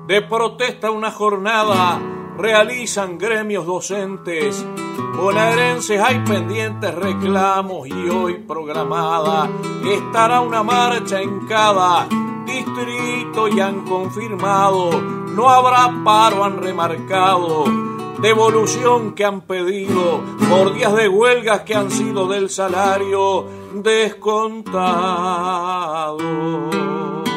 de protesta una jornada realizan gremios docentes. Bonaerenses hay pendientes reclamos y hoy programada estará una marcha en cada distrito y han confirmado no habrá paro, han remarcado devolución que han pedido por días de huelgas que han sido del salario descontado.